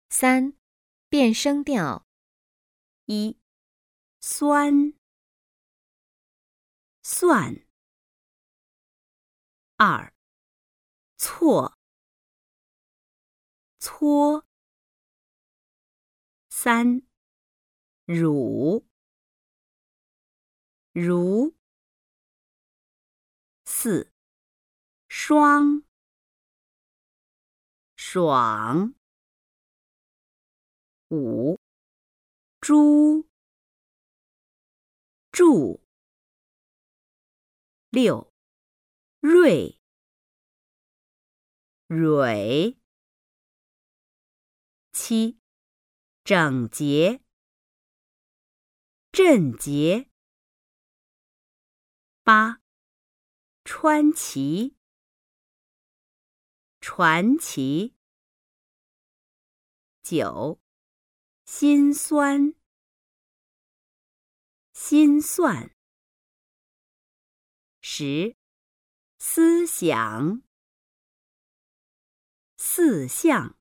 3. 变声调。 1. 酸算。2. 错搓。3. 乳如。4. 双爽。5. 猪住。6. 瑞蕊。7. 整洁镇洁。8. 川崎传奇。9. 心酸心算。10. 思想四象。